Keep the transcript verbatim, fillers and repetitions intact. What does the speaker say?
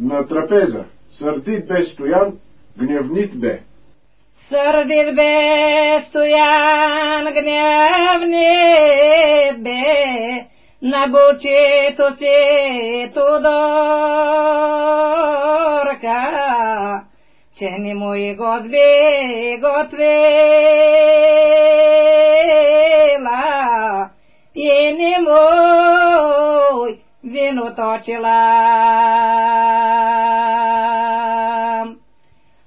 На трапеза. Сърдит бе Стоян, гневнит бе. Сърдит бе Стоян, гневнит бе, на бучето си Тодорка, че не му и готви готвила, и не му вино точила.